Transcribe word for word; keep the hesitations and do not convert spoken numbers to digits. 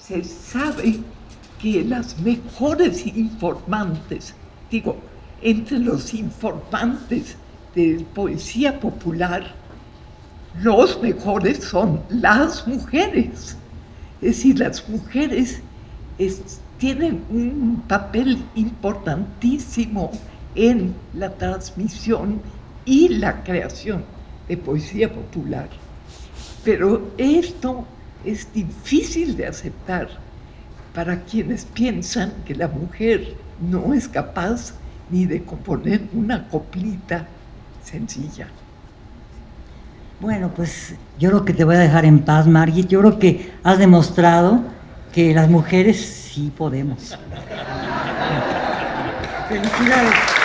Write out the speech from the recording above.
se sabe que las mejores informantes, digo, entre los informantes de poesía popular, los mejores son las mujeres. Es decir, las mujeres es, tienen un papel importantísimo en la transmisión y la creación de poesía popular. Pero esto es difícil de aceptar para quienes piensan que la mujer no es capaz ni de componer una coplita sencilla. Bueno, pues yo creo que te voy a dejar en paz, Margit. Yo creo que has demostrado que las mujeres sí podemos. Felicidades.